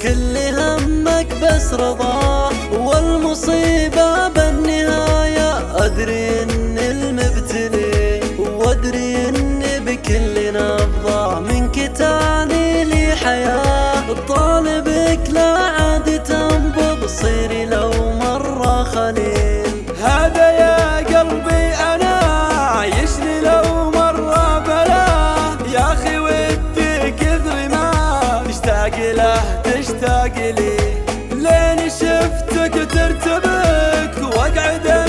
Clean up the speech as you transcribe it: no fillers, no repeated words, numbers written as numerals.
كل همك بس رضاه، والمصيبة بالنهاية أدري إن المبتلي، وأدري إن بكل نبضة منك تعني لي حياة. طالبك لا عاد تنبض، صيري لو مرة خليل. هذا يا قلبي أنا عايشني لو مرة بلاه، يا أخي ودي كثر ما تشتاق له تشتاق لي، لين شفتك ترتبك واقعد